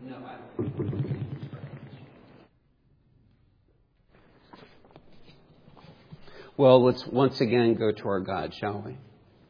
No, I don't. Well, let's once again go to our God, shall we?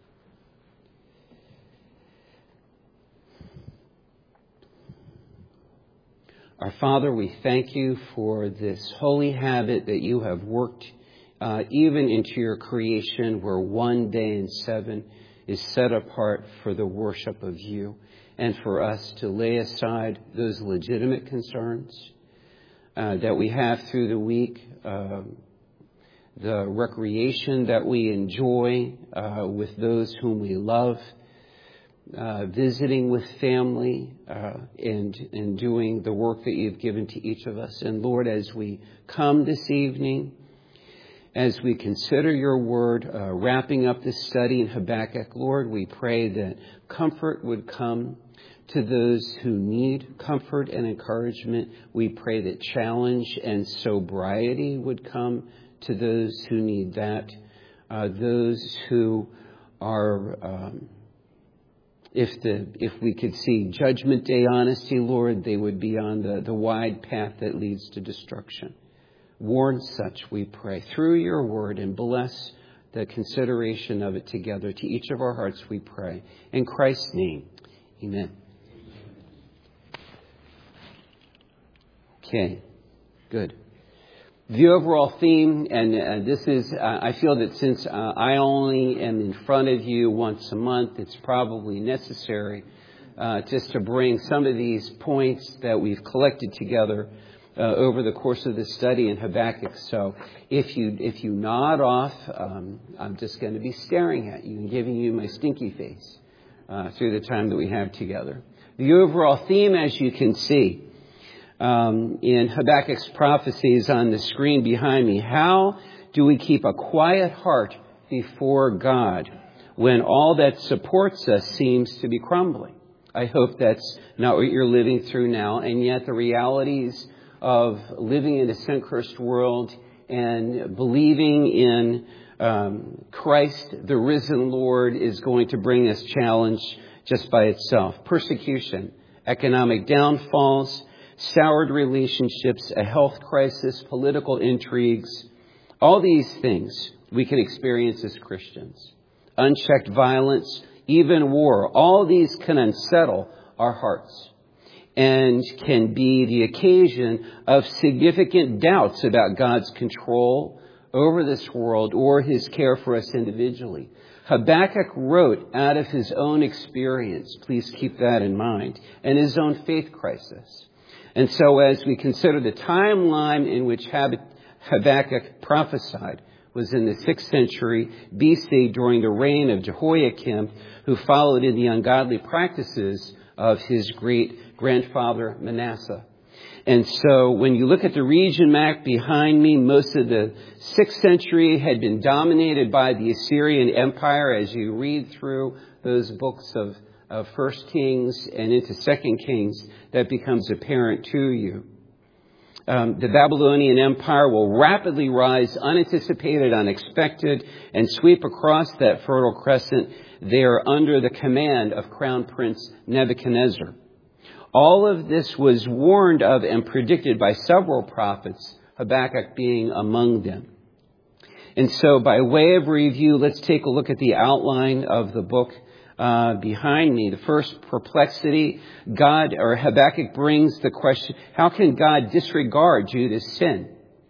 Our Father, we thank you for this holy habit that you have worked even into your creation, where one day in 7 is set apart for the worship of you, and for us to lay aside those legitimate concerns that we have through the week, the recreation that we enjoy with those whom we love, visiting with family, and doing the work that you've given to each of us. And Lord, as we come this evening, as we consider your word, wrapping up this study in Habakkuk, Lord, we pray that comfort would come to those who need comfort and encouragement. We pray that challenge and sobriety would come to those who need that. Those who are, if we could see Judgment Day honesty, Lord, they would be on the wide path that leads to destruction. Warn such, we pray, through your word, and bless the consideration of it together. To each of our hearts we pray. In Christ's name, amen. Okay, good. The overall theme, and this is, I feel that since I only am in front of you once a month, it's probably necessary just to bring some of these points that we've collected together over the course of this study in Habakkuk. So if you nod off, I'm just going to be staring at you and giving you my stinky face through the time that we have together. The overall theme, as you can see, in Habakkuk's prophecies on the screen behind me: how do we keep a quiet heart before God when all that supports us seems to be crumbling? I hope that's not what you're living through now, and yet the realities of living in a sin-cursed world and believing in Christ, the risen Lord, is going to bring us challenge just by itself. Persecution, economic downfalls, soured relationships, a health crisis, political intrigues, all these things we can experience as Christians. Unchecked violence, even war, all these can unsettle our hearts and can be the occasion of significant doubts about God's control over this world or his care for us individually. Habakkuk wrote out of his own experience, please keep that in mind, and his own faith crisis. And so as we consider the timeline in which Habakkuk prophesied was in the 6th century BC during the reign of Jehoiakim, who followed in the ungodly practices of his great-grandfather Manasseh. And so when you look at the region map behind me, most of the 6th century had been dominated by the Assyrian Empire. As you read through those books of 1 Kings and into 2 Kings, that becomes apparent to you. The Babylonian Empire will rapidly rise, unanticipated, unexpected, and sweep across that Fertile Crescent there under the command of Crown Prince Nebuchadnezzar. All of this was warned of and predicted by several prophets, Habakkuk being among them. And so by way of review, let's take a look at the outline of the book behind me. The first perplexity, Habakkuk brings the question, how can God disregard Judah's sin?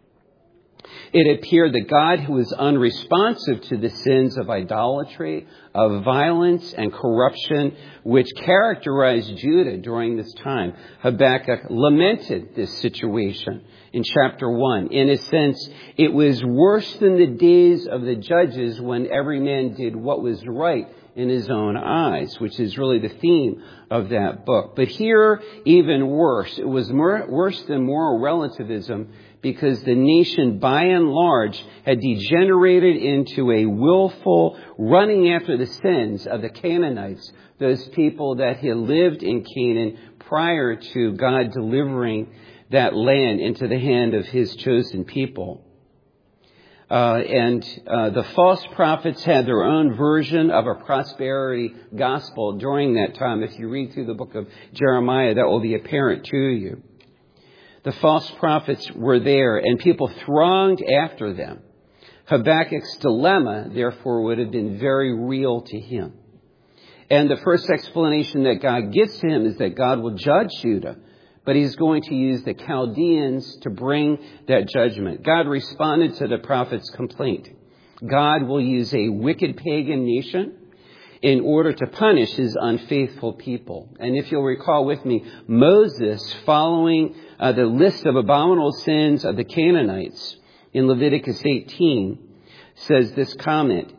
It appeared that God, who was unresponsive to the sins of idolatry, of violence and corruption, which characterized Judah during this time. Habakkuk lamented this situation in chapter 1. In a sense, it was worse than the days of the judges when every man did what was right in his own eyes, which is really the theme of that book. But here, even worse, it was worse than moral relativism, because the nation, by and large, had degenerated into a willful running after the sins of the Canaanites, those people that had lived in Canaan prior to God delivering that land into the hand of his chosen people. The false prophets had their own version of a prosperity gospel during that time. If you read through the book of Jeremiah, that will be apparent to you. The false prophets were there, and people thronged after them. Habakkuk's dilemma, therefore, would have been very real to him. And the first explanation that God gives to him is that God will judge Judah, but he's going to use the Chaldeans to bring that judgment. God responded to the prophet's complaint. God will use a wicked pagan nation in order to punish his unfaithful people. And if you'll recall with me, Moses, following the list of abominable sins of the Canaanites in Leviticus 18, says this command,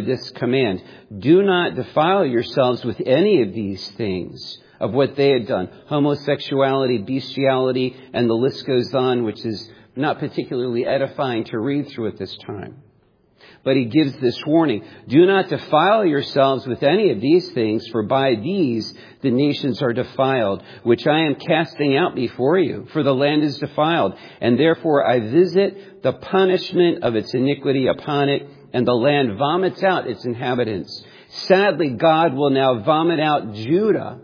do not defile yourselves with any of these things of what they had done. Homosexuality, bestiality, and the list goes on, which is not particularly edifying to read through at this time. But he gives this warning. Do not defile yourselves with any of these things, for by these the nations are defiled, which I am casting out before you. For the land is defiled, and therefore I visit the punishment of its iniquity upon it, and the land vomits out its inhabitants. Sadly, God will now vomit out Judah,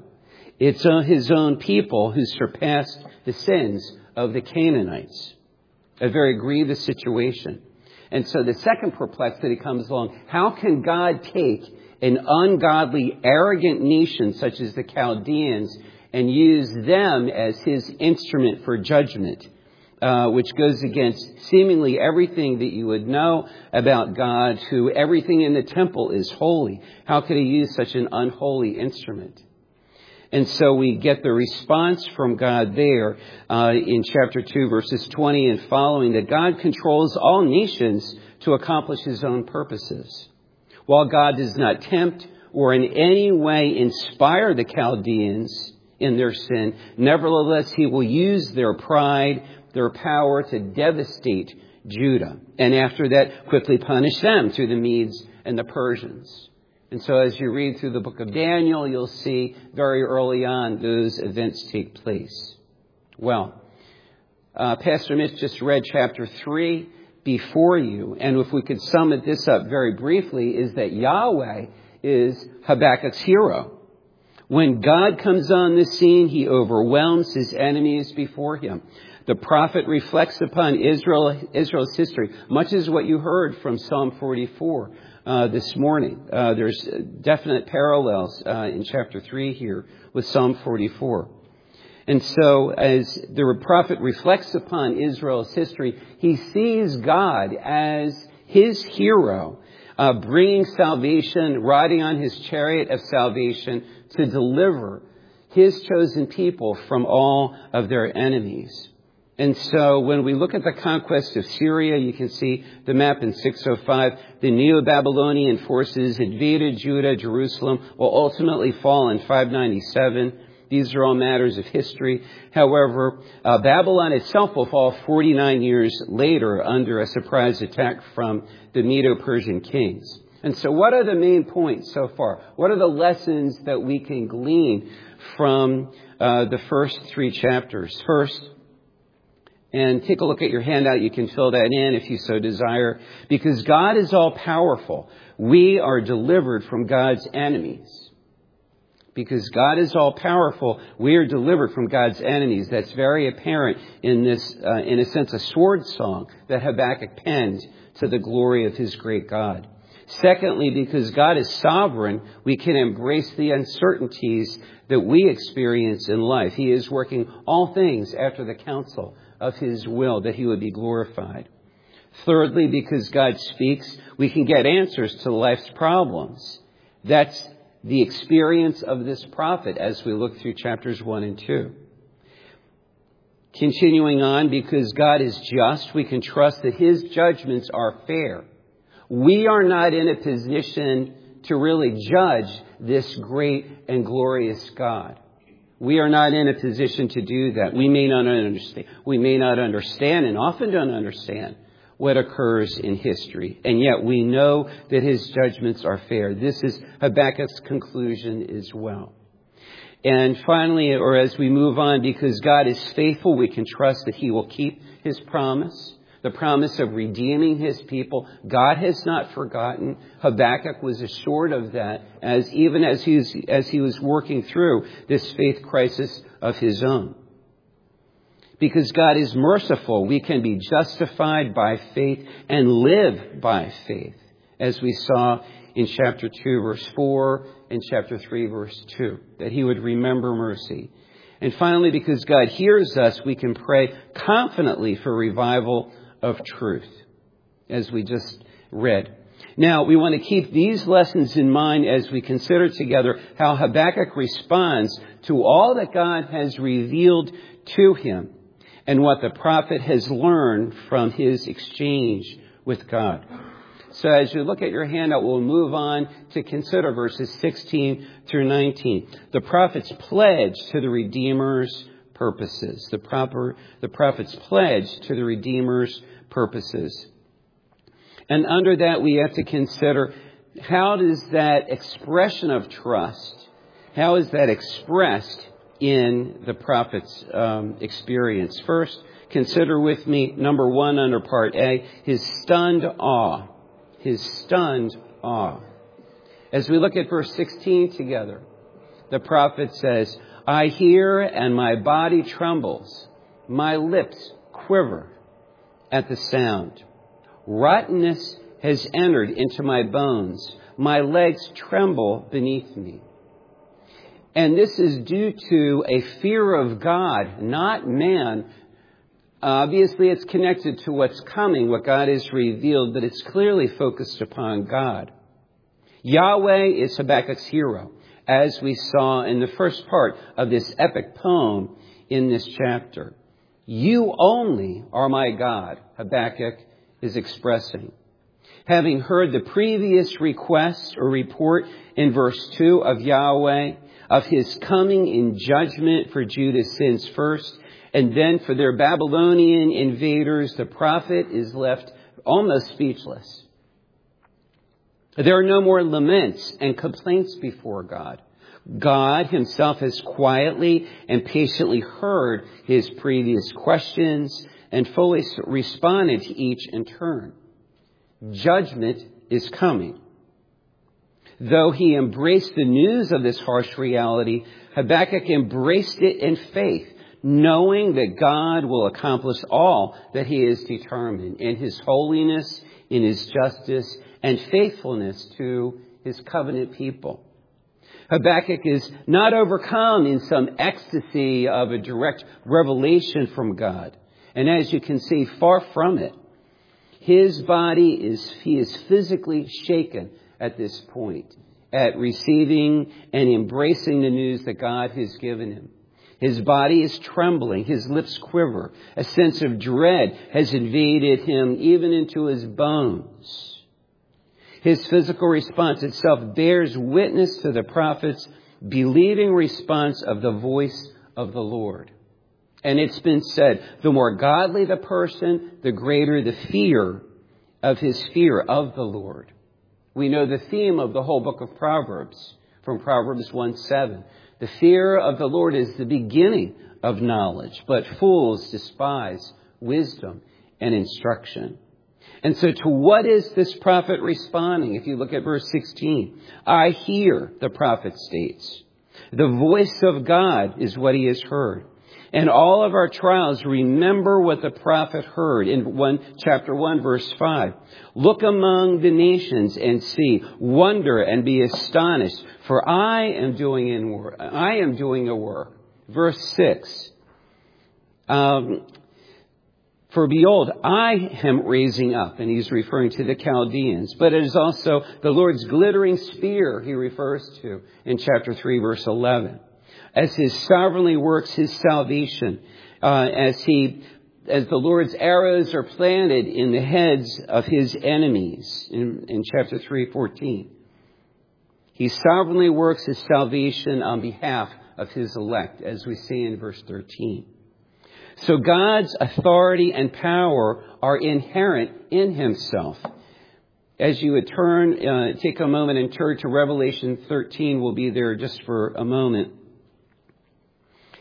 his own people, who surpassed the sins of the Canaanites. A very grievous situation. And so the second perplexity comes along. How can God take an ungodly, arrogant nation such as the Chaldeans and use them as his instrument for judgment, which goes against seemingly everything that you would know about God, who everything in the temple is holy? How could he use such an unholy instrument? And so we get the response from God there in chapter 2, verses 20 and following, that God controls all nations to accomplish his own purposes. While God does not tempt or in any way inspire the Chaldeans in their sin, nevertheless, he will use their pride, their power to devastate Judah. And after that, quickly punish them through the Medes and the Persians. And so as you read through the book of Daniel, you'll see very early on those events take place. Well, Pastor Mitch just read chapter 3 before you. And if we could sum this up very briefly, is that Yahweh is Habakkuk's hero. When God comes on the scene, he overwhelms his enemies before him. The prophet reflects upon Israel's history, much as what you heard from Psalm 44. This morning. There's definite parallels in chapter 3 here with Psalm 44. And so as the prophet reflects upon Israel's history, he sees God as his hero, bringing salvation, riding on his chariot of salvation to deliver his chosen people from all of their enemies. And so when we look at the conquest of Syria, you can see the map in 605. The Neo-Babylonian forces invaded Judah. Jerusalem will ultimately fall in 597. These are all matters of history. However, Babylon itself will fall 49 years later under a surprise attack from the Medo-Persian kings. And so what are the main points so far? What are the lessons that we can glean from the first 3 chapters? First, and take a look at your handout. You can fill that in if you so desire. Because God is all powerful, we are delivered from God's enemies. Because God is all powerful, we are delivered from God's enemies. That's very apparent in this, in a sense, a sword song that Habakkuk penned to the glory of his great God. Secondly, because God is sovereign, we can embrace the uncertainties that we experience in life. He is working all things after the counsel of his will, that he would be glorified. Thirdly, because God speaks, we can get answers to life's problems. That's the experience of this prophet as we look through chapters 1 and 2. Continuing on, because God is just, we can trust that his judgments are fair. We are not in a position to really judge this great and glorious God. We are not in a position to do that. We may not understand and often don't understand what occurs in history. And yet we know that his judgments are fair. This is Habakkuk's conclusion as well. And finally, or as we move on, because God is faithful, we can trust that he will keep his promise. the promise of redeeming his people. God has not forgotten. Habakkuk was assured of that even as he was working through this faith crisis of his own. Because God is merciful, we can be justified by faith and live by faith, as we saw in chapter 2, verse 4, and chapter 3, verse 2, that he would remember mercy. And finally, because God hears us, we can pray confidently for revival of truth, as we just read. Now, we want to keep these lessons in mind as we consider together how Habakkuk responds to all that God has revealed to him and what the prophet has learned from his exchange with God. So as you look at your handout, we'll move on to consider verses 16 through 19. The prophet's pledge to the Redeemer's purposes. The prophet's pledge to the Redeemer's purposes. And under that, we have to consider, how does that expression of trust, how is that expressed in the prophet's experience? First, consider with me, number 1 under part A, his stunned awe. His stunned awe. As we look at verse 16 together, the prophet says, I hear and my body trembles. My lips quiver at the sound. Rottenness has entered into my bones. My legs tremble beneath me. And this is due to a fear of God, not man. Obviously, it's connected to what's coming, what God has revealed, but it's clearly focused upon God. Yahweh is Habakkuk's hero, as we saw in the first part of this epic poem in this chapter. You only are my God, Habakkuk is expressing. Having heard the previous request or report in verse 2 of Yahweh, of his coming in judgment for Judah's sins first, and then for their Babylonian invaders, the prophet is left almost speechless. There are no more laments and complaints before God. God himself has quietly and patiently heard his previous questions and fully responded to each in turn. Judgment is coming. Though he embraced the news of this harsh reality, Habakkuk embraced it in faith, knowing that God will accomplish all that he has determined in his holiness, in his justice, and faithfulness to his covenant people. Habakkuk is not overcome in some ecstasy of a direct revelation from God. And as you can see, far from it. He is physically shaken at this point, at receiving and embracing the news that God has given him. His body is trembling. His lips quiver. A sense of dread has invaded him even into his bones. His physical response itself bears witness to the prophet's believing response of the voice of the Lord. And it's been said, the more godly the person, the greater the fear of his fear of the Lord. We know the theme of the whole book of Proverbs, from Proverbs 1:7. The fear of the Lord is the beginning of knowledge, but fools despise wisdom and instruction. And so to what is this prophet responding? If you look at verse 16, I hear, the prophet states. The voice of God is what he has heard. And all of our trials, remember what the prophet heard in chapter 1, verse 5. Look among the nations and see, wonder and be astonished, for I am doing a work. Verse 6. For behold, I am raising up, and he's referring to the Chaldeans, but it is also the Lord's glittering spear he refers to in chapter 3, verse 11. As he sovereignly works his salvation, as the Lord's arrows are planted in the heads of his enemies in chapter 3:14. He sovereignly works his salvation on behalf of his elect, as we see in verse 13. So God's authority and power are inherent in himself. As you would take a moment and turn to Revelation 13, we'll be there just for a moment.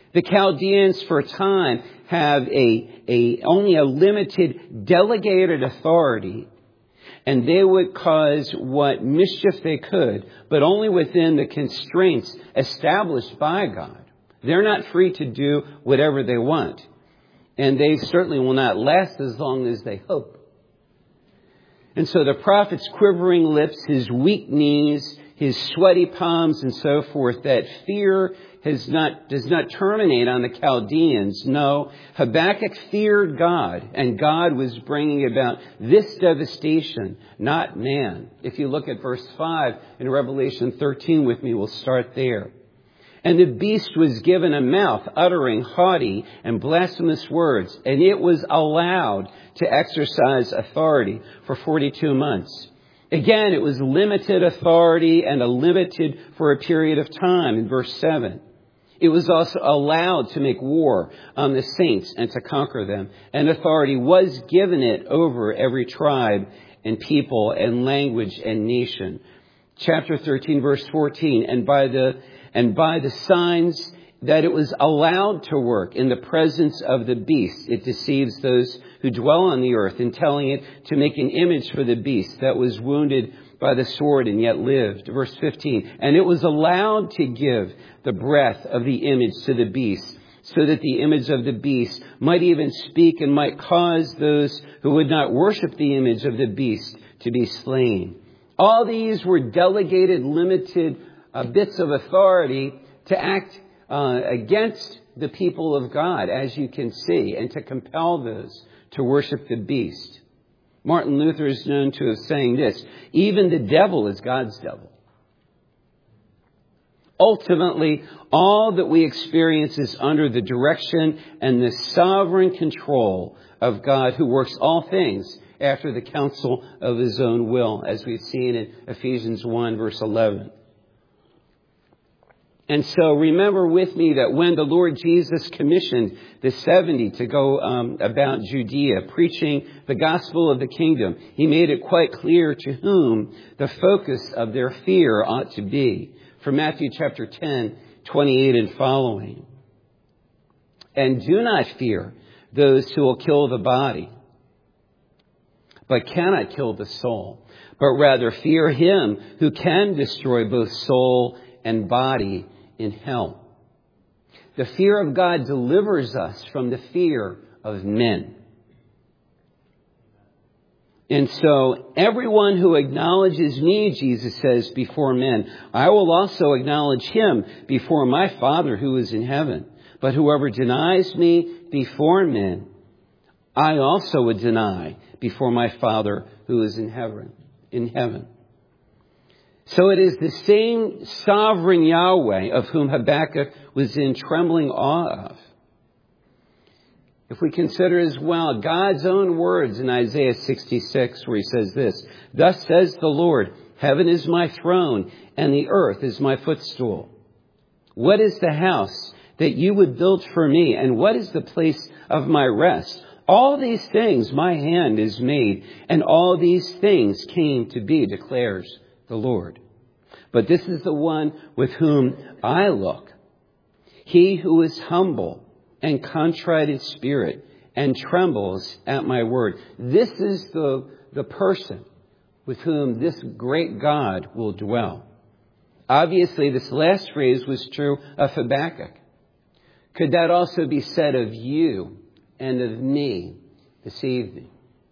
The Chaldeans for a time have only a limited delegated authority, and they would cause what mischief they could, but only within the constraints established by God. They're not free to do whatever they want, and they certainly will not last as long as they hope. And so the prophet's quivering lips, his weak knees, his sweaty palms and so forth, that fear does not terminate on the Chaldeans. No, Habakkuk feared God, and God was bringing about this devastation, not man. If you look at verse 5 in Revelation 13 with me, we'll start there. And the beast was given a mouth uttering haughty and blasphemous words, and it was allowed to exercise authority for 42 months. Again, it was limited authority and limited for a period of time in verse 7. It was also allowed to make war on the saints and to conquer them. And authority was given it over every tribe and people and language and nation. Chapter 13, verse 14. And by the signs that it was allowed to work in the presence of the beast, it deceives those who dwell on the earth, in telling it to make an image for the beast that was wounded by the sword and yet lived. Verse 15. And it was allowed to give the breath of the image to the beast, so that the image of the beast might even speak and might cause those who would not worship the image of the beast to be slain. All these were delegated, limited bits of authority to act against the people of God, as you can see, and to compel those to worship the beast. Martin Luther is known to have saying this: even the devil is God's devil. Ultimately, all that we experience is under the direction and the sovereign control of God, who works all things after the counsel of his own will, as we've seen in Ephesians 1, verse 11. And so remember with me that when the Lord Jesus commissioned the 70 to go about Judea, preaching the gospel of the kingdom, he made it quite clear to whom the focus of their fear ought to be. From Matthew chapter 10, 28 and following. And do not fear those who will kill the body, but cannot kill the soul, but rather fear him who can destroy both soul and body in hell. The fear of God delivers us from the fear of men. And so everyone who acknowledges me, Jesus says, before men, I will also acknowledge him before my Father who is in heaven. But whoever denies me before men, I also would deny before my Father who is in heaven. So it is the same sovereign Yahweh of whom Habakkuk was in trembling awe of. If we consider as well God's own words in Isaiah 66, where he says this: thus says the Lord, heaven is my throne and the earth is my footstool. What is the house that you would build for me? And what is the place of my rest? All these things my hand has made, and all these things came to be, declares the Lord. But this is the one with whom I look, he who is humble and contrite in spirit and trembles at my word. This is the person with whom this great God will dwell. Obviously, this last phrase was true of Habakkuk. Could that also be said of you and of me this evening?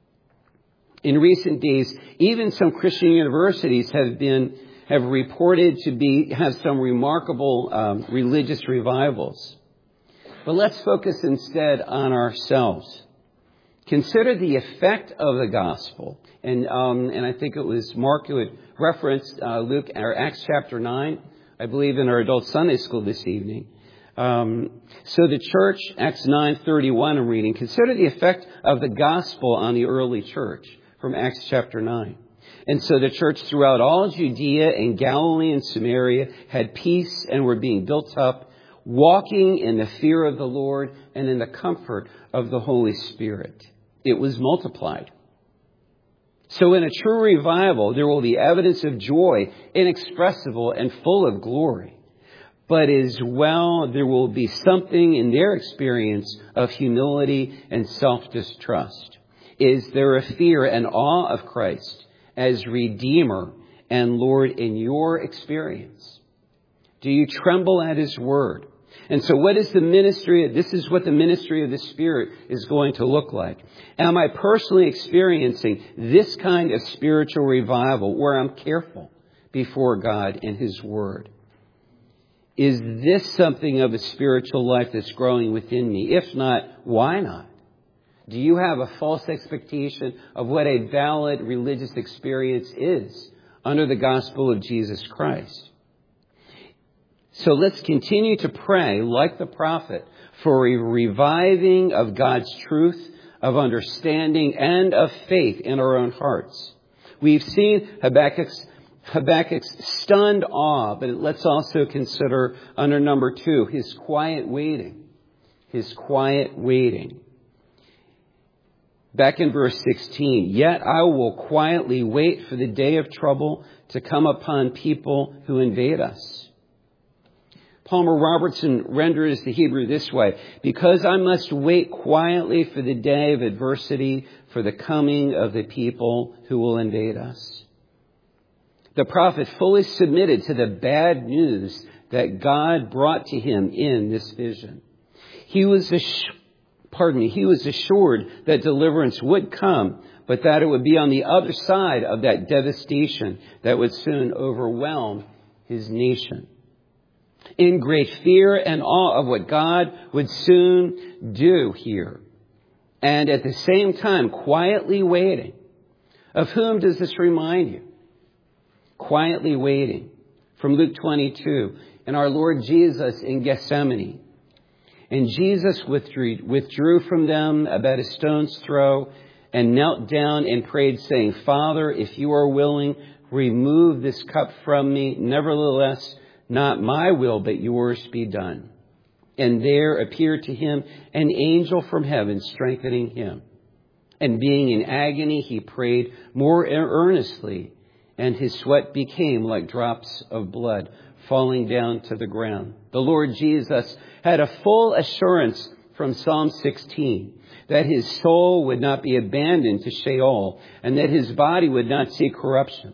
In recent days, even some Christian universities have reported to have some remarkable religious revivals. But let's focus instead on ourselves. Consider the effect of the gospel. And I think it was Mark who had referenced Luke or Acts chapter 9, I believe, in our adult Sunday school this evening. So the church, Acts 9:31, I'm reading. Consider the effect of the gospel on the early church from Acts chapter 9. And so the church throughout all Judea and Galilee and Samaria had peace and were being built up, walking in the fear of the Lord and in the comfort of the Holy Spirit. It was multiplied. So in a true revival, there will be evidence of joy, inexpressible and full of glory. but as well there will be something in their experience of humility and self-distrust. Is there a fear and awe of Christ as Redeemer and Lord in your experience? Do you tremble at His word? And so what is the ministry? This is what the ministry of the Spirit is going to look like. Am I personally experiencing this kind of spiritual revival where I'm careful before God and His word? Is this something of a spiritual life that's growing within me? If not, why not? Do you have a false expectation of what a valid religious experience is under the gospel of Jesus Christ? So let's continue to pray, like the prophet, for a reviving of God's truth, of understanding, and of faith in our own hearts. We've seen Habakkuk's stunned awe, but let's also consider under number 2, his quiet waiting. His quiet waiting. Back in verse 16, yet I will quietly wait for the day of trouble to come upon people who invade us. Palmer Robertson renders the Hebrew this way: because I must wait quietly for the day of adversity, for the coming of the people who will invade us. The prophet fully submitted to the bad news that God brought to him in this vision. He was assured that deliverance would come, but that it would be on the other side of that devastation that would soon overwhelm his nation. In great fear and awe of what God would soon do here, and at the same time quietly waiting. Of whom does this remind you? Quietly waiting. From Luke 22, and our Lord Jesus in Gethsemane. And Jesus withdrew from them about a stone's throw and knelt down and prayed, saying, Father, if you are willing, remove this cup from me. Nevertheless, not my will, but yours be done. And there appeared to him an angel from heaven, strengthening him. And being in agony, he prayed more earnestly, and his sweat became like drops of blood falling down to the ground. The Lord Jesus had a full assurance from Psalm 16 that his soul would not be abandoned to Sheol, and that his body would not see corruption.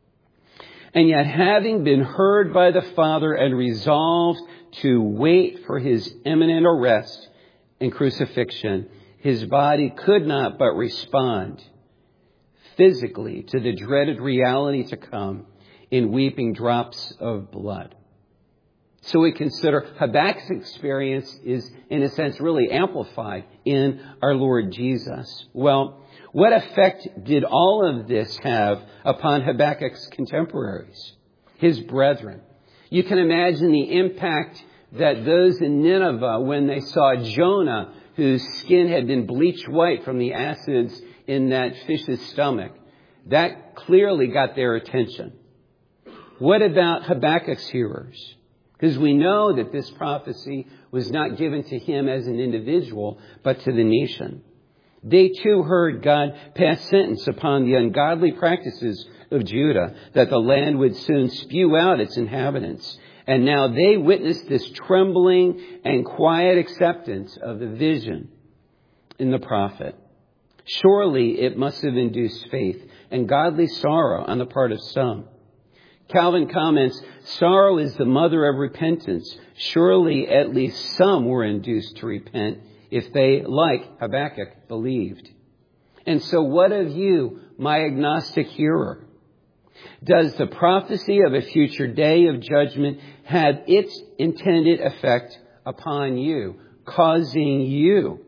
And yet, having been heard by the Father and resolved to wait for his imminent arrest and crucifixion, his body could not but respond physically to the dreaded reality to come in weeping drops of blood. So we consider Habakkuk's experience is, in a sense, really amplified in our Lord Jesus. Well, what effect did all of this have upon Habakkuk's contemporaries, his brethren? You can imagine the impact that those in Nineveh, when they saw Jonah, whose skin had been bleached white from the acids in that fish's stomach, that clearly got their attention. What about Habakkuk's hearers? Because we know that this prophecy was not given to him as an individual, but to the nation. They too heard God pass sentence upon the ungodly practices of Judah, that the land would soon spew out its inhabitants. And now they witnessed this trembling and quiet acceptance of the vision in the prophet. Surely it must have induced faith and godly sorrow on the part of some. Calvin comments, sorrow is the mother of repentance. Surely at least some were induced to repent if they, like Habakkuk, believed. And so what of you, my agnostic hearer? Does the prophecy of a future day of judgment have its intended effect upon you, causing you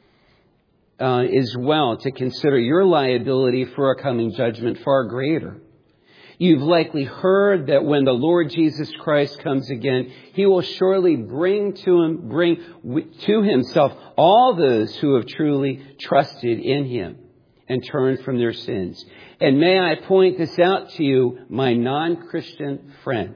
as well to consider your liability for a coming judgment far greater? You've likely heard that when the Lord Jesus Christ comes again, he will surely bring to himself all those who have truly trusted in him and turned from their sins. And may I point this out to you, my non-Christian friend.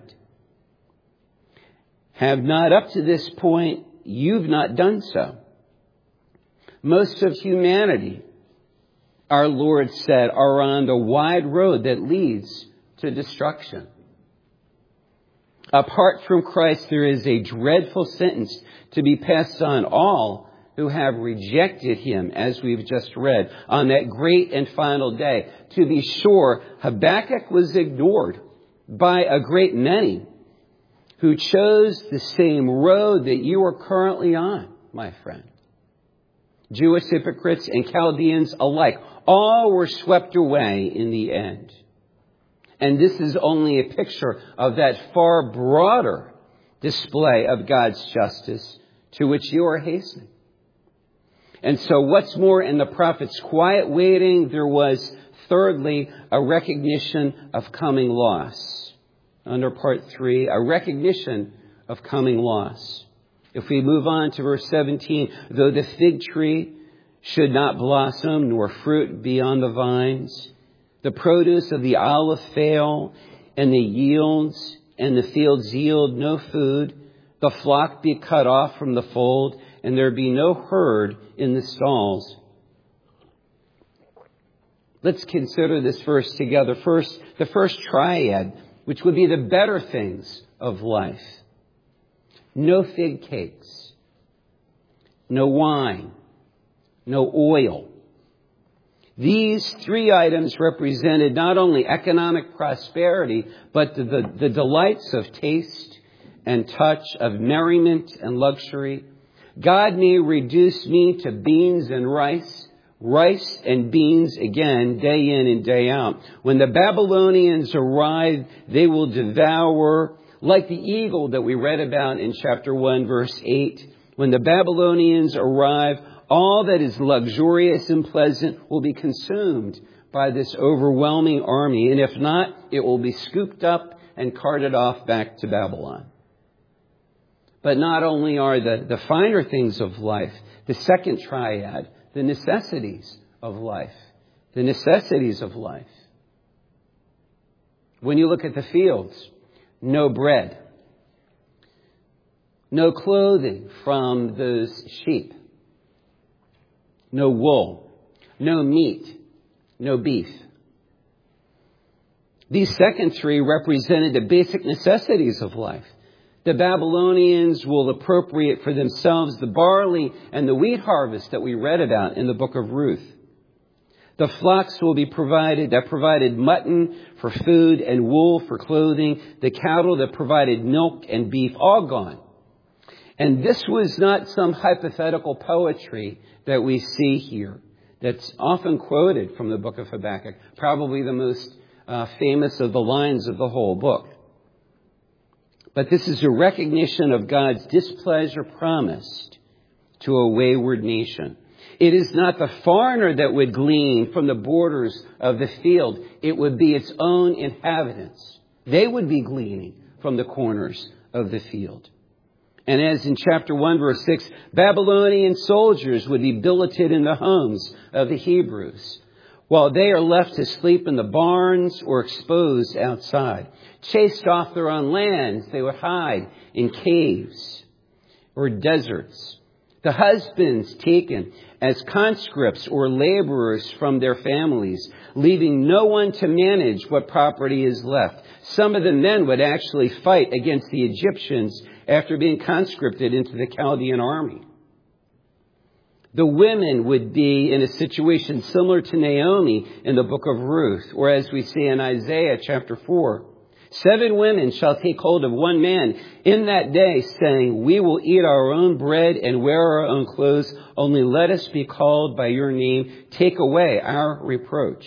Have not up to this point, you've not done so. Most of humanity, our Lord said, are on the wide road that leads to destruction. Apart from Christ, there is a dreadful sentence to be passed on all who have rejected him, as we've just read, on that great and final day. To be sure, Habakkuk was ignored by a great many who chose the same road that you are currently on, my friend. Jewish hypocrites and Chaldeans alike, all were swept away in the end. And this is only a picture of that far broader display of God's justice to which you are hastening. And so what's more, in the prophet's quiet waiting, there was, thirdly, a recognition of coming loss. Under part 3, a recognition of coming loss. If we move on to verse 17, though the fig tree should not blossom, nor fruit be on the vines, the produce of the olive fail, and the yields and the fields yield no food, the flock be cut off from the fold, and there be no herd in the stalls. Let's consider this verse together. First, the first triad, which would be the better things of life. No fig cakes, no wine, no oil. These three items represented not only economic prosperity, but the delights of taste and touch, of merriment and luxury. God may reduce me to beans and rice and beans again, day in and day out. When the Babylonians arrive, they will devour, like the eagle that we read about in chapter 1, verse 8. When the Babylonians arrive, all that is luxurious and pleasant will be consumed by this overwhelming army. And if not, it will be scooped up and carted off back to Babylon. But not only are the finer things of life, the second triad, the necessities of life. The necessities of life. When you look at the fields, no bread. No clothing from those sheep. No wool. No meat. No beef. These second three represented the basic necessities of life. The Babylonians will appropriate for themselves the barley and the wheat harvest that we read about in the book of Ruth. The flocks will be provided mutton for food and wool for clothing. The cattle that provided milk and beef, all gone. And this was not some hypothetical poetry that we see here that's often quoted from the book of Habakkuk, probably the most famous of the lines of the whole book. But this is a recognition of God's displeasure promised to a wayward nation. It is not the foreigner that would glean from the borders of the field. It would be its own inhabitants. They would be gleaning from the corners of the field. And as in chapter 1, verse 6, Babylonian soldiers would be billeted in the homes of the Hebrews, while they are left to sleep in the barns or exposed outside. Chased off their own lands, they would hide in caves or deserts. The husbands taken as conscripts or laborers from their families, leaving no one to manage what property is left. Some of the men would actually fight against the Egyptians after being conscripted into the Chaldean army. The women would be in a situation similar to Naomi in the book of Ruth, or as we see in Isaiah chapter 4. 7 women shall take hold of one man in that day, saying, we will eat our own bread and wear our own clothes. Only let us be called by your name. Take away our reproach.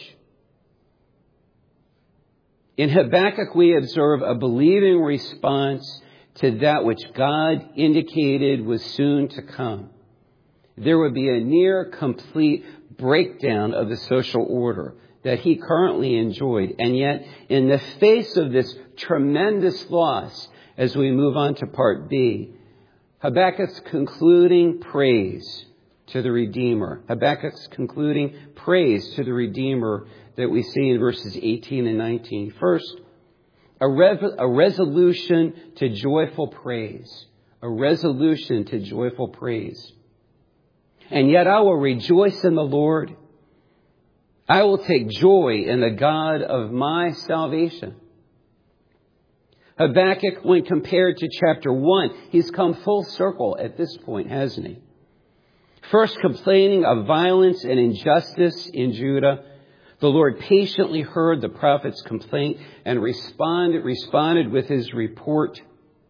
In Habakkuk, we observe a believing response to that which God indicated was soon to come. There would be a near complete breakdown of the social order that he currently enjoyed. And yet, in the face of this tremendous loss, as we move on to part B, Habakkuk's concluding praise to the Redeemer. Habakkuk's concluding praise to the Redeemer that we see in verses 18 and 19. First, a resolution to joyful praise. A resolution to joyful praise. And yet I will rejoice in the Lord. I will take joy in the God of my salvation. Habakkuk, when compared to chapter 1, he's come full circle at this point, hasn't he? First complaining of violence and injustice in Judah, the Lord patiently heard the prophet's complaint and responded with his report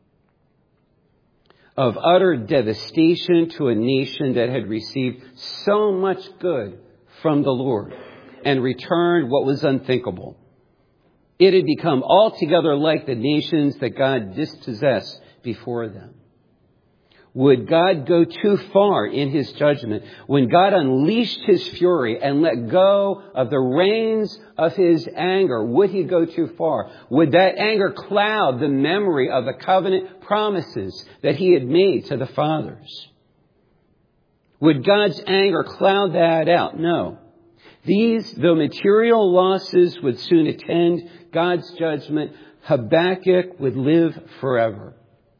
of utter devastation to a nation that had received so much good from the Lord and returned what was unthinkable. It had become altogether like the nations that God dispossessed before them. Would God go too far in his judgment? When God unleashed his fury and let go of the reins of his anger, would he go too far? Would that anger cloud the memory of the covenant promises that he had made to the fathers? Would God's anger cloud that out? No. These, though material losses would soon attend God's judgment, Habakkuk would live forever.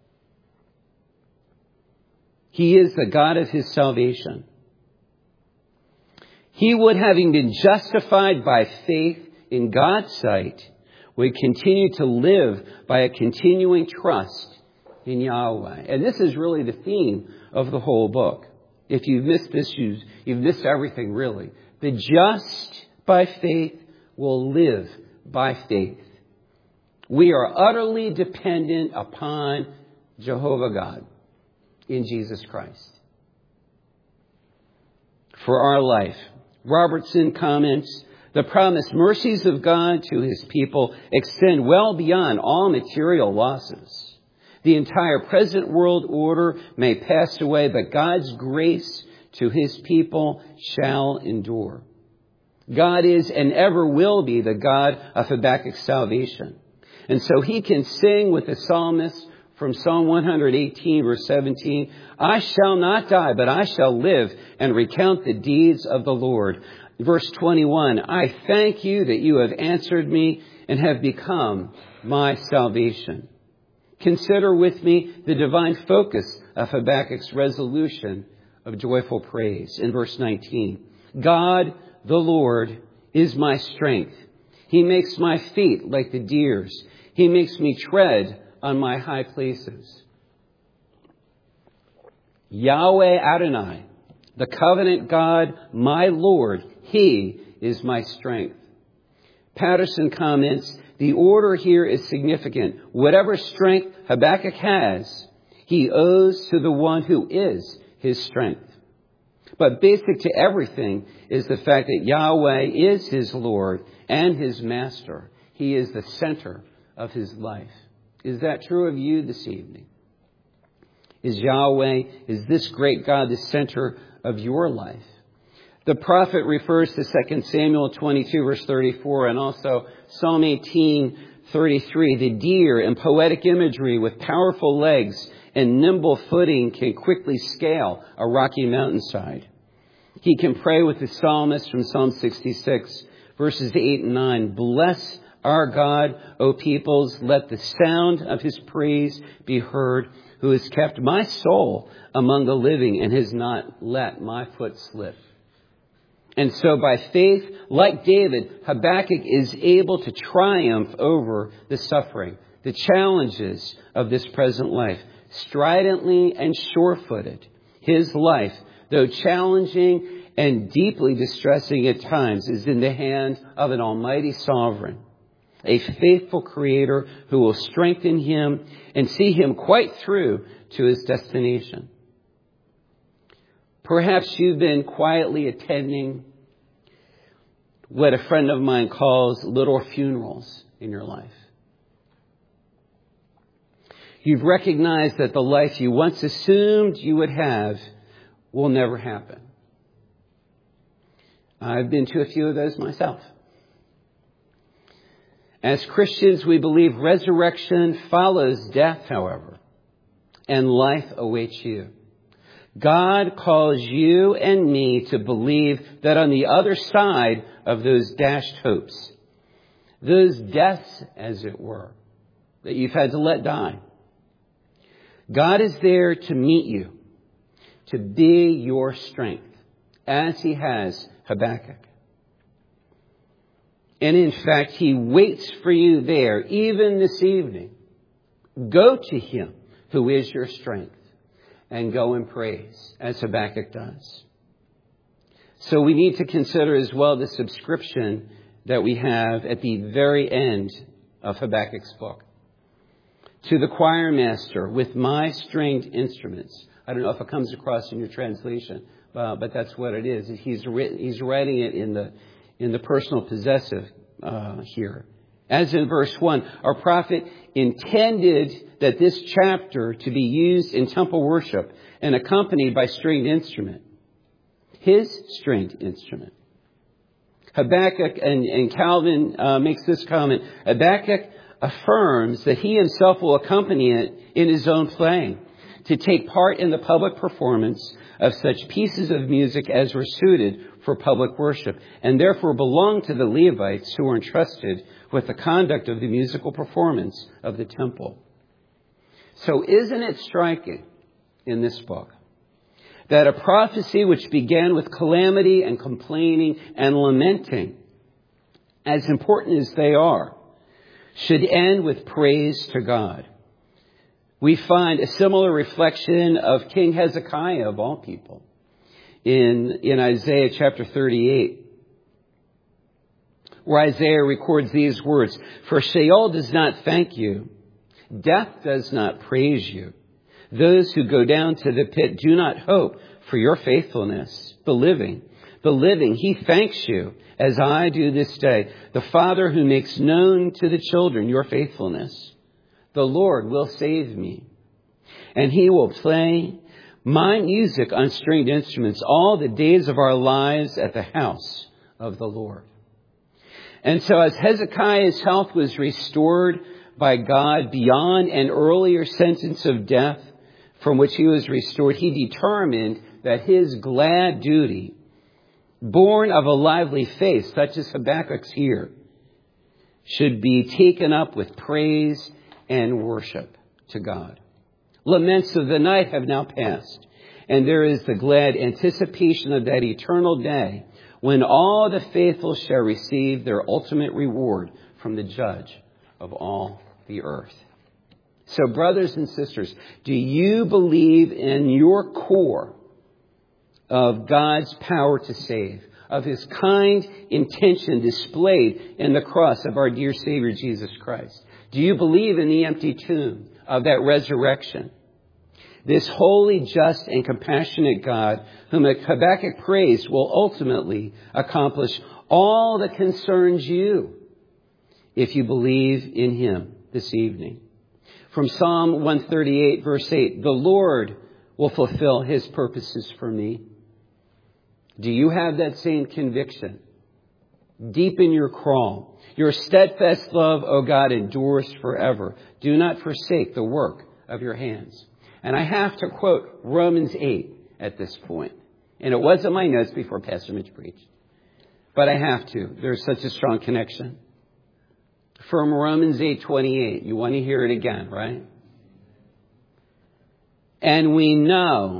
He is the God of his salvation. He would, having been justified by faith in God's sight, would continue to live by a continuing trust in Yahweh. And this is really the theme of the whole book. If you've missed this, you've missed everything, really. The just by faith will live by faith. We are utterly dependent upon Jehovah God in Jesus Christ for our life. Robertson comments, the promised mercies of God to his people extend well beyond all material losses. The entire present world order may pass away, but God's grace to his people shall endure. God is and ever will be the God of Habakkuk's salvation. And so he can sing with the psalmist from Psalm 118, verse 17, I shall not die, but I shall live and recount the deeds of the Lord. Verse 21, I thank you that you have answered me and have become my salvation. Consider with me the divine focus of Habakkuk's resolution of joyful praise. In verse 19, God, the Lord, is my strength. He makes my feet like the deer's. He makes me tread on my high places. Yahweh Adonai, the covenant God, my Lord, he is my strength. Patterson comments, the order here is significant. Whatever strength Habakkuk has, he owes to the one who is his strength. But basic to everything is the fact that Yahweh is his Lord and his master. He is the center of his life. Is that true of you this evening? Is Yahweh, is this great God the center of your life? The prophet refers to 2 Samuel 22, verse 34, and also Psalm 18, 33. The deer in poetic imagery with powerful legs and nimble footing can quickly scale a rocky mountainside. He can pray with the psalmist from Psalm 66, verses 8 and 9. Bless our God, O peoples, let the sound of his praise be heard, who has kept my soul among the living and has not let my foot slip. And so by faith, like David, Habakkuk is able to triumph over the suffering, the challenges of this present life. Stridently and sure-footed, his life, though challenging and deeply distressing at times, is in the hand of an almighty sovereign, a faithful creator who will strengthen him and see him quite through to his destination. Perhaps you've been quietly attending what a friend of mine calls little funerals in your life. You've recognized that the life you once assumed you would have will never happen. I've been to a few of those myself. As Christians, we believe resurrection follows death, however, and life awaits you. God calls you and me to believe that on the other side of those dashed hopes, those deaths, as it were, that you've had to let die, God is there to meet you, to be your strength, as he has Habakkuk. And in fact, he waits for you there, even this evening, Go to him who is your strength and go in praise, as Habakkuk does. So we need to consider as well the subscription that we have at the very end of Habakkuk's book. To the choir master with my stringed instruments. I don't know if it comes across in your translation, but that's what it is. He's writing it in the personal possessive here. As in verse 1, our prophet intended that this chapter to be used in temple worship and accompanied by stringed instrument. His stringed instrument. Habakkuk and Calvin makes this comment. Habakkuk affirms that he himself will accompany it in his own playing, to take part in the public performance of such pieces of music as were suited for public worship, and therefore belong to the Levites who were entrusted with the conduct of the musical performance of the temple. So isn't it striking in this book that a prophecy which began with calamity and complaining and lamenting, as important as they are, should end with praise to God? We find a similar reflection of King Hezekiah, of all people, in Isaiah chapter 38, where Isaiah records these words, "For Sheol does not thank you, death does not praise you. Those who go down to the pit do not hope for your faithfulness. The living, he thanks you, as I do this day, the Father who makes known to the children your faithfulness. The Lord will save me, and he will play my music on stringed instruments all the days of our lives at the house of the Lord." And so as Hezekiah's health was restored by God beyond an earlier sentence of death from which he was restored, he determined that his glad duty, born of a lively faith, such as Habakkuk's here, should be taken up with praise and worship to God. Laments of the night have now passed, and there is the glad anticipation of that eternal day when all the faithful shall receive their ultimate reward from the Judge of all the earth. So, brothers and sisters, do you believe in your core of God's power to save, of his kind intention displayed in the cross of our dear Savior Jesus Christ? Do you believe in the empty tomb, of that resurrection? This holy, just, and compassionate God, whom Habakkuk praised, will ultimately accomplish all that concerns you if you believe in him this evening. From Psalm 138, verse 8, "The Lord will fulfill his purposes for me." Do you have that same conviction? Deep in your crawl. Your steadfast love, O God, endures forever. Do not forsake the work of your hands. And I have to quote Romans 8 at this point. And it wasn't my notes before Pastor Mitch preached. But I have to. There's such a strong connection. From Romans 8:28. You want to hear it again, right? And we know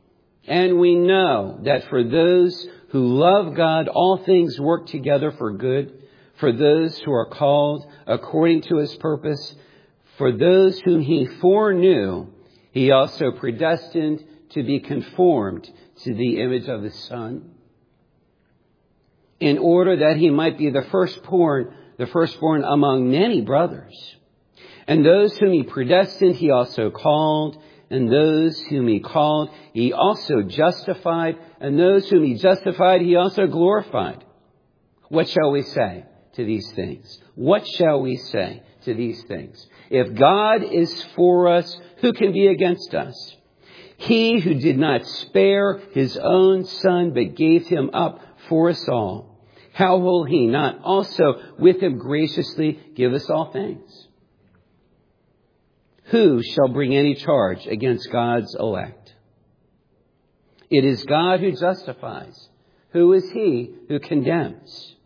that for those who love God, all things work together for good, for those who are called according to his purpose. For those whom he foreknew, he also predestined to be conformed to the image of his Son, in order that he might be the firstborn among many brothers. And those whom he predestined, he also called. And those whom he called, he also justified. And those whom he justified, he also glorified. What shall we say to these things? What shall we say to these things? If God is for us, who can be against us? He who did not spare his own Son, but gave him up for us all, how will he not also with him graciously give us all things? Who shall bring any charge against God's elect? It is God who justifies. Who is he who condemns?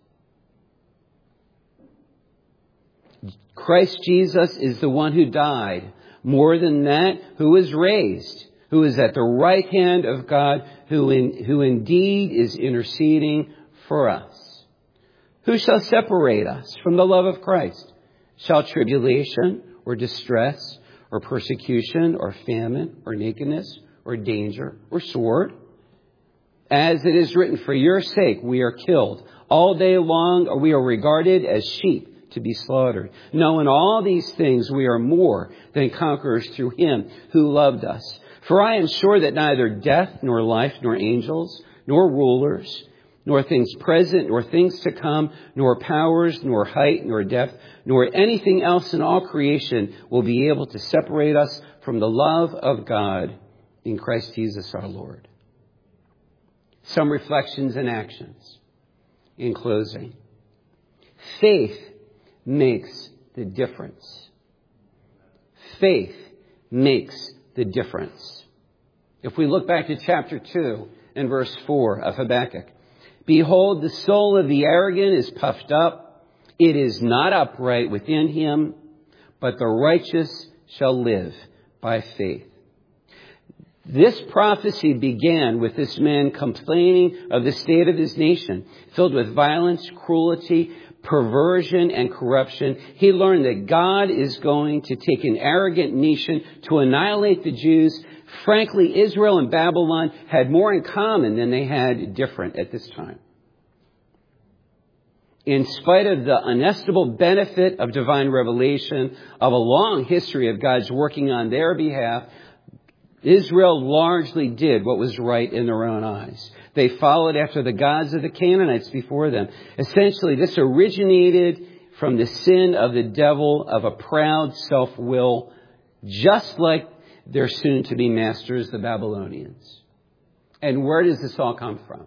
Christ Jesus is the one who died. More than that, who is raised, who is at the right hand of God, who indeed is interceding for us. Who shall separate us from the love of Christ? Shall tribulation or distress or persecution, or famine, or nakedness, or danger, or sword. As it is written, for your sake we are killed. All day long we are regarded as sheep to be slaughtered. No, in all these things we are more than conquerors through him who loved us. For I am sure that neither death, nor life, nor angels, nor rulers, nor things present, nor things to come, nor powers, nor height, nor depth, nor anything else in all creation will be able to separate us from the love of God in Christ Jesus our Lord. Some reflections and actions in closing. Faith makes the difference. Faith makes the difference. If we look back to chapter 2 and verse 4 of Habakkuk, behold, the soul of the arrogant is puffed up. It is not upright within him, but the righteous shall live by faith. This prophecy began with this man complaining of the state of his nation, filled with violence, cruelty, perversion, and corruption. He learned that God is going to take an arrogant nation to annihilate the Jews. Frankly, Israel and Babylon had more in common than they had different at this time. In spite of the inestimable benefit of divine revelation, of a long history of God's working on their behalf, Israel largely did what was right in their own eyes. They followed after the gods of the Canaanites before them. Essentially, this originated from the sin of the devil of a proud self-will, just like their soon-to-be masters, the Babylonians. And where does this all come from?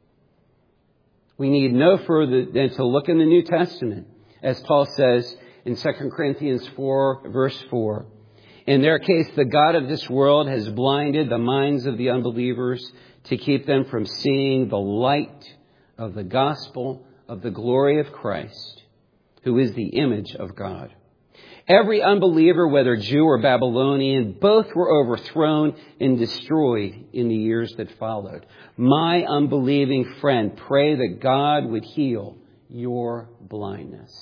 We need no further than to look in the New Testament, as Paul says in 2 Corinthians 4, verse 4. In their case, the God of this world has blinded the minds of the unbelievers to keep them from seeing the light of the gospel of the glory of Christ, who is the image of God. Every unbeliever, whether Jew or Babylonian, both were overthrown and destroyed in the years that followed. My unbelieving friend, pray that God would heal your blindness.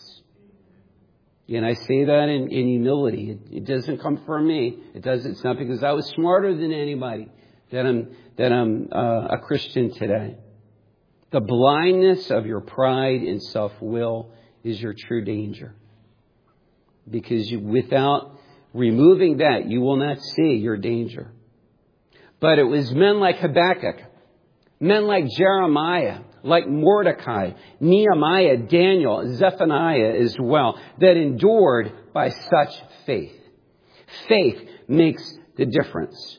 And I say that in humility. It doesn't come from me. It's not because I was smarter than anybody that I'm a Christian today. The blindness of your pride and self-will is your true danger. Because without removing that, you will not see your danger. But it was men like Habakkuk, men like Jeremiah, like Mordecai, Nehemiah, Daniel, Zephaniah as well, that endured by such faith. Faith makes the difference.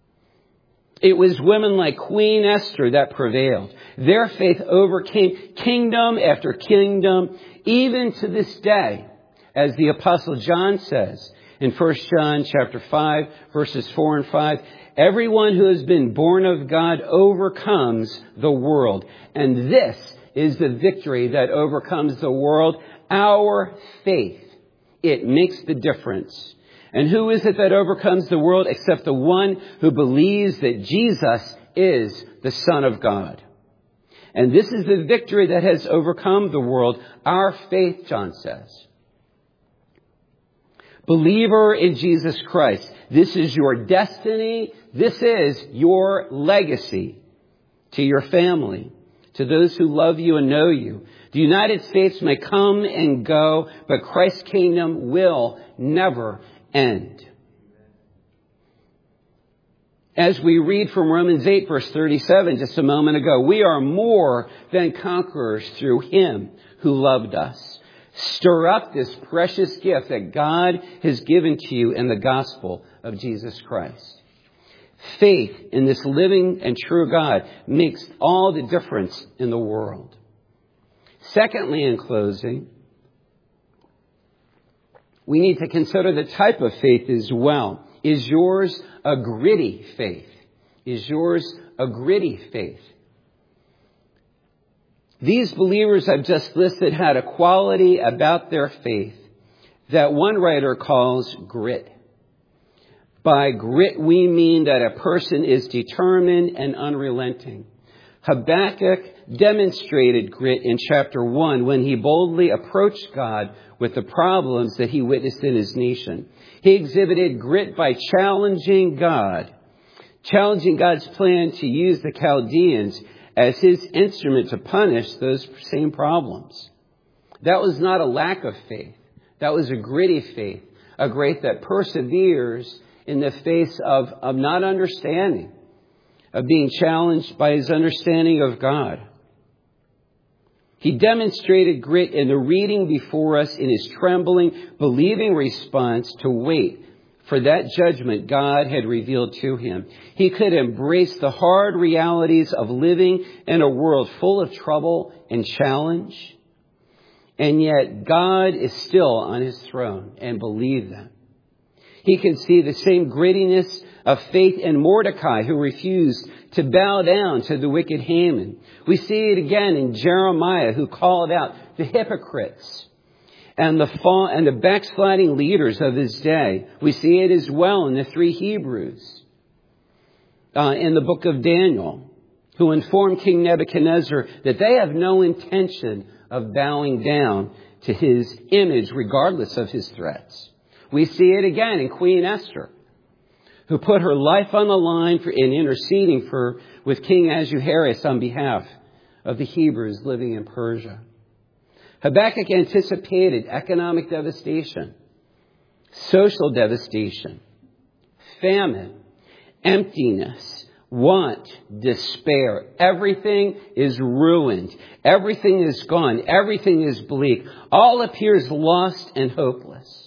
It was women like Queen Esther that prevailed. Their faith overcame kingdom after kingdom, even to this day, as the Apostle John says in 1 John chapter 5, verses 4 and 5, everyone who has been born of God overcomes the world. And this is the victory that overcomes the world, our faith. It makes the difference. And who is it that overcomes the world except the one who believes that Jesus is the Son of God? And this is the victory that has overcome the world, our faith, John says. Believer in Jesus Christ, this is your destiny. This is your legacy to your family, to those who love you and know you. The United States may come and go, but Christ's kingdom will never end. As we read from Romans 8, verse 37, just a moment ago, we are more than conquerors through him who loved us. Stir up this precious gift that God has given to you in the gospel of Jesus Christ. Faith in this living and true God makes all the difference in the world. Secondly, in closing, we need to consider the type of faith as well. Is yours a gritty faith? Is yours a gritty faith? These believers I've just listed had a quality about their faith that one writer calls grit. By grit, we mean that a person is determined and unrelenting. Habakkuk demonstrated grit in chapter 1 when he boldly approached God with the problems that he witnessed in his nation. He exhibited grit by challenging God's plan to use the Chaldeans as his instrument to punish those same problems. That was not a lack of faith. That was a gritty faith, a faith that perseveres in the face of not understanding, of being challenged by his understanding of God. He demonstrated grit in the reading before us in his trembling, believing response to wait for that judgment God had revealed to him. He could embrace the hard realities of living in a world full of trouble and challenge. And yet God is still on his throne, and believe that. He can see the same grittiness of faith in Mordecai, who refused to bow down to the wicked Haman. We see it again in Jeremiah, who called out the hypocrites and the backsliding leaders of his day. We see it as well in the 3 Hebrews in the book of Daniel, who informed King Nebuchadnezzar that they have no intention of bowing down to his image regardless of his threats. We see it again in Queen Esther, who put her life on the line in interceding with King Ahasuerus on behalf of the Hebrews living in Persia. Habakkuk anticipated economic devastation, social devastation, famine, emptiness, want, despair. Everything is ruined. Everything is gone. Everything is bleak. All appears lost and hopeless.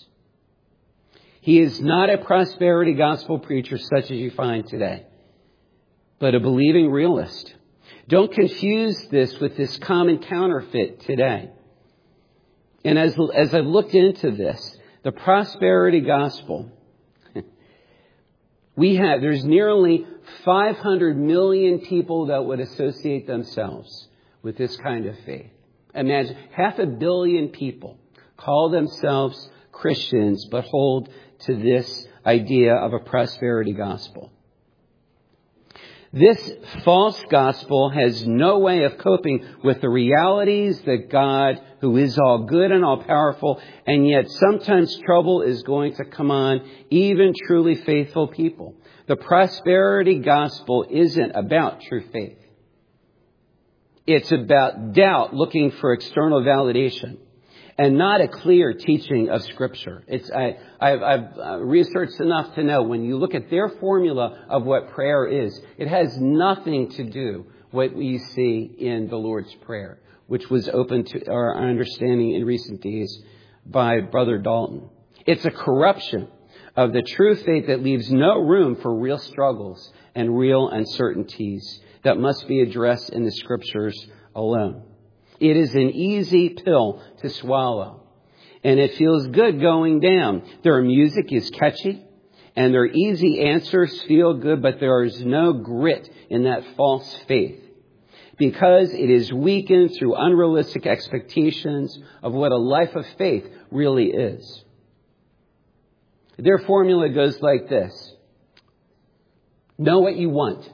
He is not a prosperity gospel preacher such as you find today, but a believing realist. Don't confuse this with this common counterfeit today. And as I've looked into this, the prosperity gospel, there's nearly 500 million people that would associate themselves with this kind of faith. Imagine 500 million people call themselves Christians, but hold to this idea of a prosperity gospel. This false gospel has no way of coping with the realities that God, who is all good and all powerful, and yet sometimes trouble is going to come on even truly faithful people. The prosperity gospel isn't about true faith. It's about doubt looking for external validation, and not a clear teaching of Scripture. I've researched enough to know when you look at their formula of what prayer is, it has nothing to do what we see in the Lord's Prayer, which was open to our understanding in recent days by Brother Dalton. It's a corruption of the true faith that leaves no room for real struggles and real uncertainties that must be addressed in the Scriptures alone. It is an easy pill to swallow, and it feels good going down. Their music is catchy, and their easy answers feel good, but there is no grit in that false faith because it is weakened through unrealistic expectations of what a life of faith really is. Their formula goes like this. Know what you want.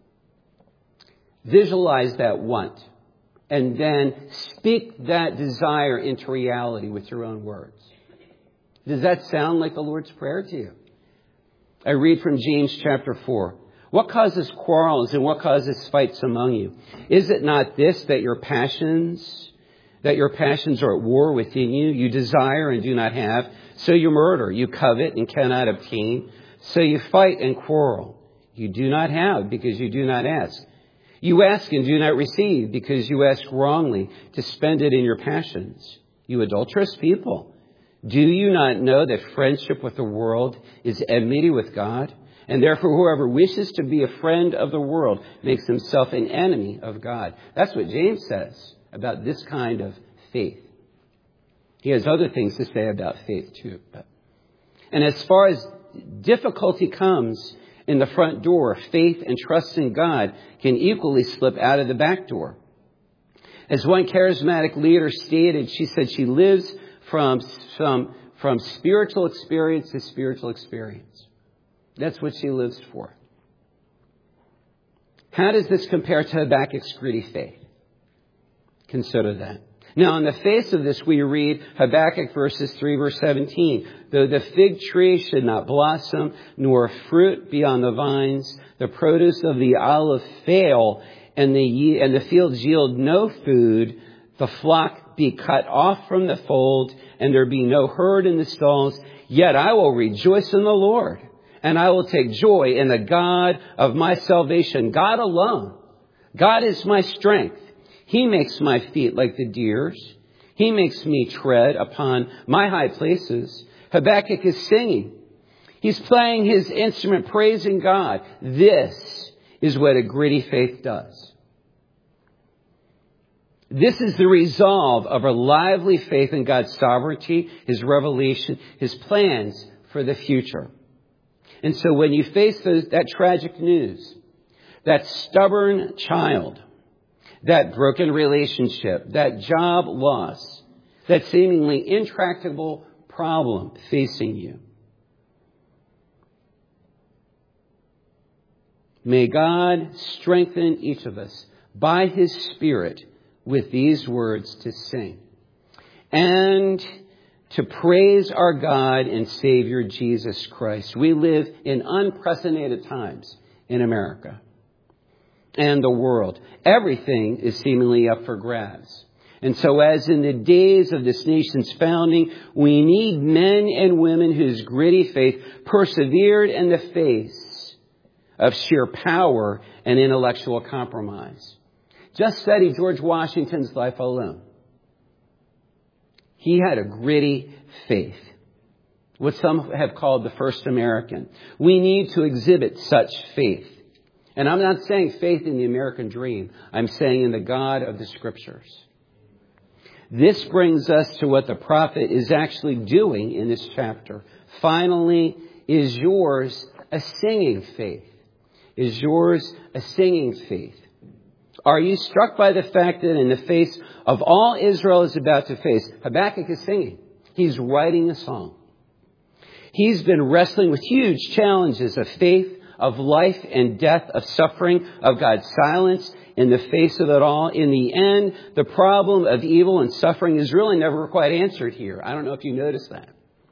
Visualize that want. And then speak that desire into reality with your own words. Does that sound like the Lord's Prayer to you? I read from James chapter 4. What causes quarrels and what causes fights among you? Is it not this, that your passions are at war within you? You desire and do not have. So you murder. You covet and cannot obtain. So you fight and quarrel. You do not have because you do not ask. You ask and do not receive because you ask wrongly to spend it in your passions. You adulterous people, do you not know that friendship with the world is enmity with God? And therefore whoever wishes to be a friend of the world makes himself an enemy of God. That's what James says about this kind of faith. He has other things to say about faith too. And as far as difficulty comes in the front door, faith and trust in God can equally slip out of the back door. As one charismatic leader stated, she said she lives from spiritual experience to spiritual experience. That's what she lives for. How does this compare to Habakkuk's gritty faith? Consider that. Now, in the face of this, we read Habakkuk verses 3, verse 17. Though the fig tree should not blossom, nor fruit be on the vines, the produce of the olive fail, and the fields yield no food, the flock be cut off from the fold, and there be no herd in the stalls, yet I will rejoice in the Lord, and I will take joy in the God of my salvation. God alone. God is my strength. He makes my feet like the deer's. He makes me tread upon my high places. Habakkuk is singing. He's playing his instrument, praising God. This is what a gritty faith does. This is the resolve of a lively faith in God's sovereignty, His revelation, His plans for the future. And so when you face that tragic news, that stubborn child, that broken relationship, that job loss, that seemingly intractable problem facing you, may God strengthen each of us by His Spirit with these words to sing and to praise our God and Savior Jesus Christ. We live in unprecedented times in America and the world. Everything is seemingly up for grabs. And so as in the days of this nation's founding, we need men and women whose gritty faith persevered in the face of sheer power and intellectual compromise. Just study George Washington's life alone. He had a gritty faith, what some have called the first American. We need to exhibit such faith. And I'm not saying faith in the American dream. I'm saying in the God of the Scriptures. This brings us to what the prophet is actually doing in this chapter. Finally, is yours a singing faith? Is yours a singing faith? Are you struck by the fact that in the face of all Israel is about to face, Habakkuk is singing. He's writing a song. He's been wrestling with huge challenges of faith, of life and death, of suffering, of God's silence in the face of it all. In the end, the problem of evil and suffering is really never quite answered here. I don't know if you noticed that.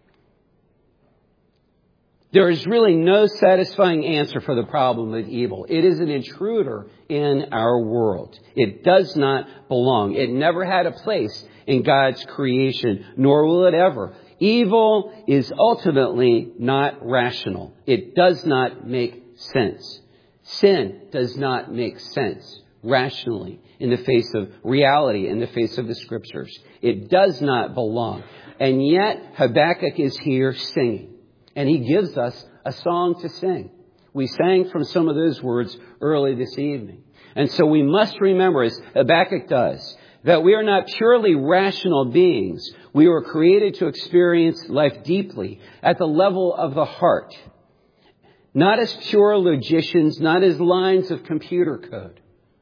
There is really no satisfying answer for the problem of evil. It is an intruder in our world. It does not belong. It never had a place in God's creation, nor will it ever. Evil is ultimately not rational. It does not make sense. Sin does not make sense rationally in the face of reality, in the face of the Scriptures. It does not belong. And yet Habakkuk is here singing. And he gives us a song to sing. We sang from some of those words early this evening. And so we must remember, as Habakkuk does, that we are not purely rational beings. We were created to experience life deeply at the level of the heart. Not as pure logicians, not as lines of computer code.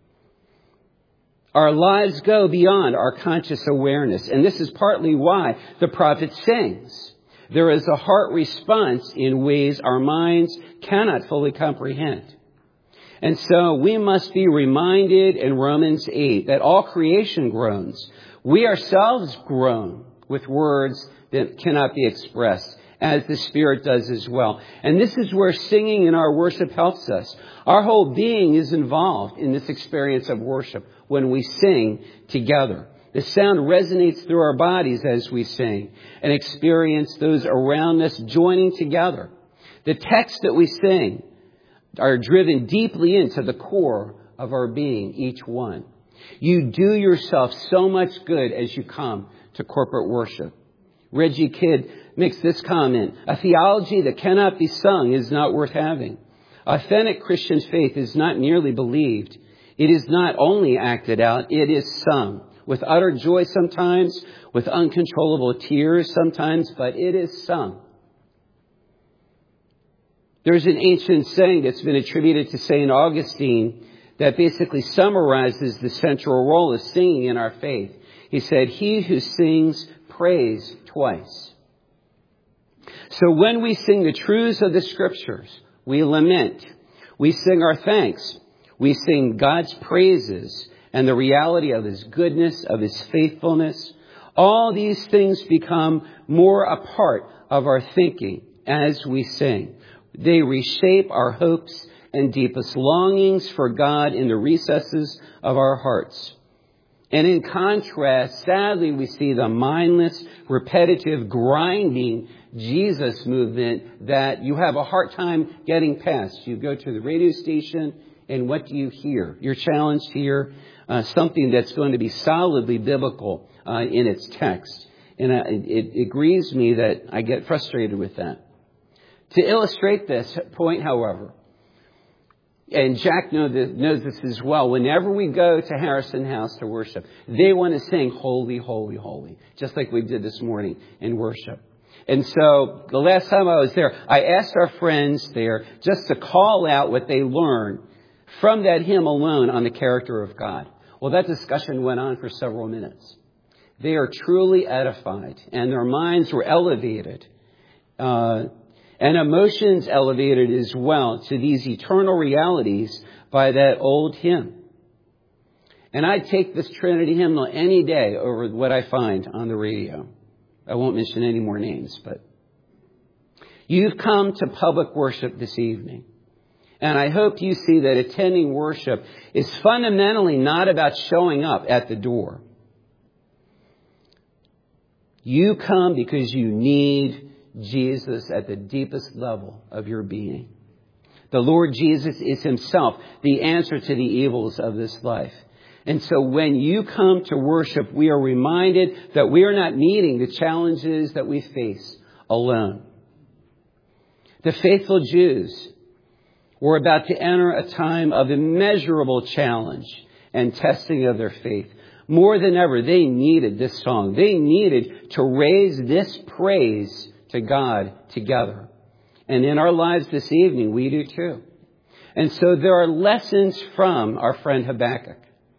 Our lives go beyond our conscious awareness. And this is partly why the prophet sings. There is a heart response in ways our minds cannot fully comprehend. And so we must be reminded in Romans 8 that all creation groans. We ourselves groan with words that cannot be expressed, as the Spirit does as well. And this is where singing in our worship helps us. Our whole being is involved in this experience of worship when we sing together. The sound resonates through our bodies as we sing and experience those around us joining together. The texts that we sing are driven deeply into the core of our being, each one. You do yourself so much good as you come to corporate worship. Reggie Kidd makes this comment: a theology that cannot be sung is not worth having. Authentic Christian faith is not merely believed. It is not only acted out, it is sung. With utter joy sometimes, with uncontrollable tears sometimes, but it is sung. There's an ancient saying that's been attributed to St. Augustine that basically summarizes the central role of singing in our faith. He said, "He who sings prays twice." So when we sing the truths of the Scriptures, we lament, we sing our thanks, We sing God's praises and the reality of His goodness, of His faithfulness. All these things become more a part of our thinking as we sing. They reshape our hopes and deepest longings for God in the recesses of our hearts. And in contrast, sadly, we see the mindless, repetitive, grinding Jesus movement that you have a hard time getting past. You go to the radio station, and what do you hear? You're challenged to hear something that's going to be solidly biblical in its text. And it grieves me that I get frustrated with that. To illustrate this point, however, and Jack knows this as well, whenever we go to Harrison House to worship, they want to sing holy, holy, holy, just like we did this morning in worship. And so the last time I was there, I asked our friends there just to call out what they learned from that hymn alone on the character of God. Well, that discussion went on for several minutes. They are truly edified, and their minds were elevated, and emotions elevated as well to these eternal realities by that old hymn. And I'd take this Trinity hymnal any day over what I find on the radio. I won't mention any more names, but you've come to public worship this evening. And I hope you see that attending worship is fundamentally not about showing up at the door. You come because you need Jesus at the deepest level of your being. The Lord Jesus is Himself the answer to the evils of this life. And so when you come to worship, we are reminded that we are not meeting the challenges that we face alone. The faithful Jews were about to enter a time of immeasurable challenge and testing of their faith. More than ever, they needed this song. They needed to raise this praise to God together. And in our lives this evening, we do too. And so there are lessons from our friend Habakkuk.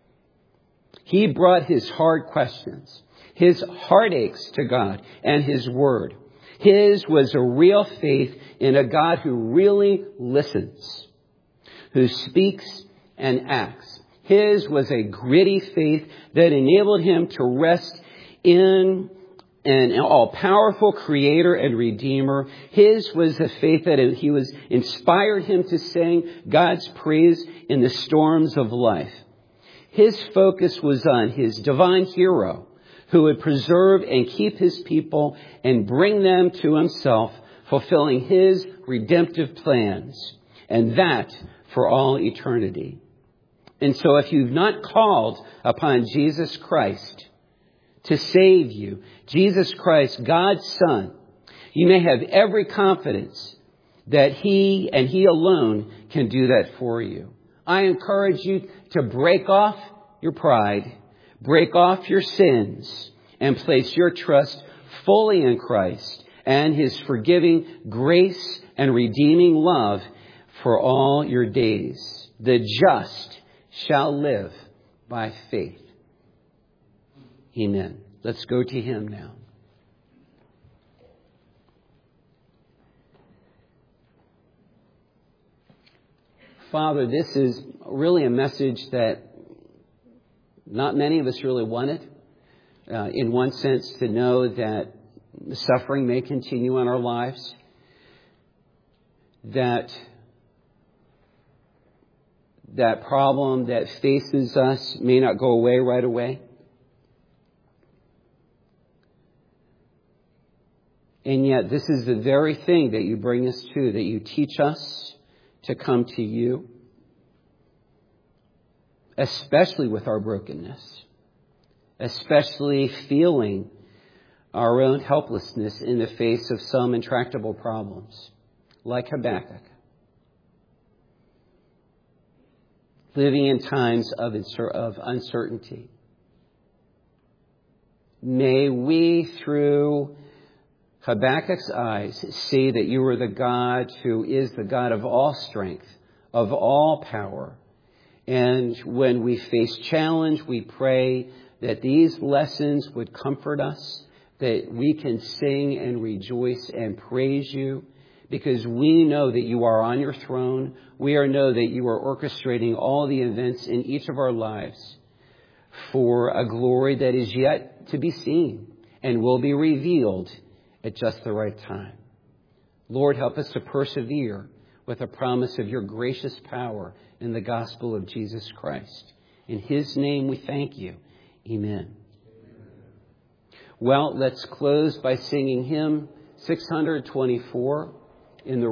He brought his hard questions, his heartaches to God and His Word. His was a real faith in a God who really listens, who speaks and acts. His was a gritty faith that enabled him to rest in an all-powerful Creator and Redeemer. His was a faith that He was inspired him to sing God's praise in the storms of life. His focus was on His divine hero who would preserve and keep His people and bring them to Himself, fulfilling His redemptive plans, and that for all eternity. And so if you've not called upon Jesus Christ to save you, Jesus Christ, God's Son, you may have every confidence that He and He alone can do that for you. I encourage you to break off your pride, break off your sins, and place your trust fully in Christ and His forgiving grace and redeeming love for all your days. The just shall live by faith. Amen. Let's go to Him now. Father, this is really a message that not many of us really wanted. In one sense, to know that the suffering may continue in our lives, that problem that faces us may not go away right away. And yet this is the very thing that you bring us to, that you teach us to come to you, especially with our brokenness, especially feeling our own helplessness in the face of some intractable problems, like Habakkuk. Living in times of uncertainty. May we, through Habakkuk's eyes, see that you are the God who is the God of all strength, of all power. And when we face challenge, we pray that these lessons would comfort us, that we can sing and rejoice and praise you, because we know that you are on your throne. We know that you are orchestrating all the events in each of our lives for a glory that is yet to be seen and will be revealed at just the right time. Lord, help us to persevere with the promise of your gracious power in the gospel of Jesus Christ. In his name we thank you. Amen. Well, let's close by singing hymn 624 in the